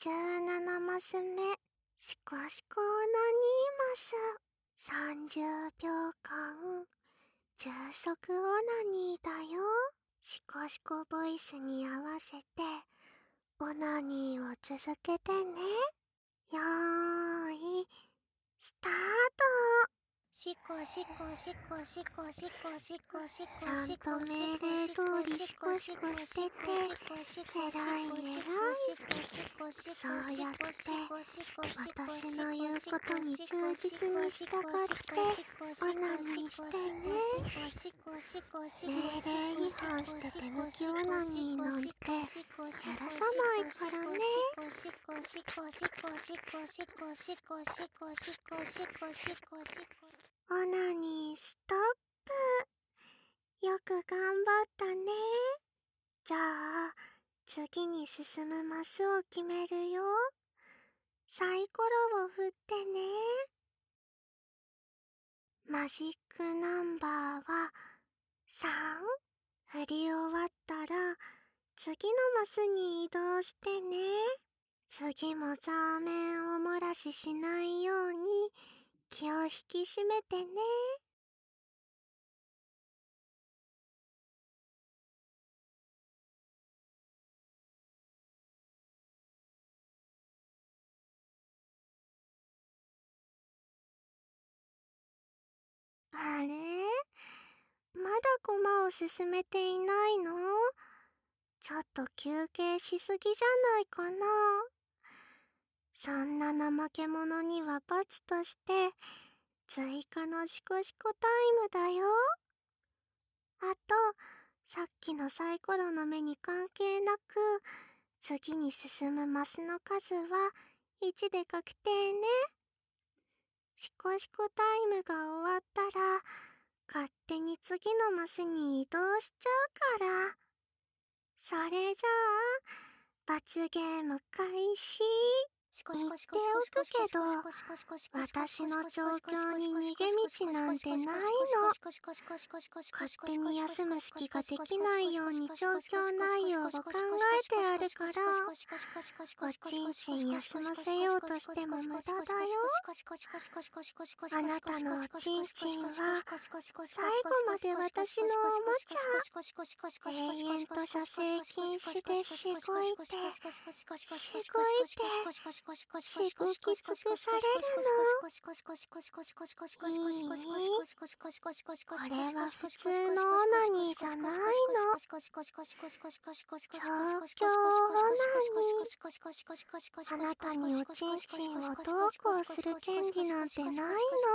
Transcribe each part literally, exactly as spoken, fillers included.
じゅうななマス目、シコシコオナニーマス。さんじゅうびょうかん、充足オナニーだよ。シコシコボイスに合わせて、オナニーを続けてね。よーい、スタート。 シコシコシコシコシコシコシコちゃんと命令通りシコシコしてて、えらいえらい。そうやって私の言うことに忠実に従ってオナニーしてね。命令違反して手抜きオナニーなんて許さないからね。オナニーストップ。よく頑張ったね。じゃあ次に進むマスを決めるよ。サイコロを振ってね。マジックナンバーはさん。振り終わったら次のマスに移動してね。次もザーメンを漏らししないように気を引き締めてね。あれ？まだコマを進めていないの？ちょっと休憩しすぎじゃないかな。そんな怠け者には罰として追加のシコシコタイムだよ。あとさっきのサイコロの目に関係なく次に進むマスの数はいちで確定ね。シコシコタイムが終わったら勝手に次のマスに移動しちゃうから。それじゃあ罰ゲーム開始。言っておくけど私の状況に逃げ道なんてないの。勝手に休む隙ができないように状況内容を考えてあるから、おちんちん休ませようとしても無駄だよ。あなたのおちんちんは最後まで私のおもちゃ。永遠と射精禁止でしごいてしごいてしごき尽くされるの。いい？これは普通のオナニーじゃないの。調教オナニー。あなたにおちんちんをどうこうする権利なんてないの。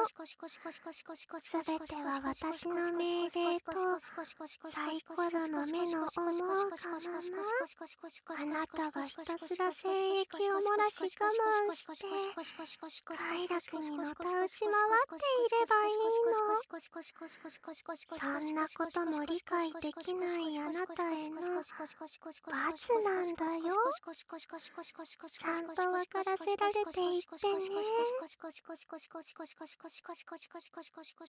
すべては私の命令とサイコロの目の思うがまま。あなたはひたすら精液を漏らし我慢して快楽にのたうち回っていればいいの。そんなことも理解できないあなたへの罰なんだよ。ちゃんと分からせられていってね。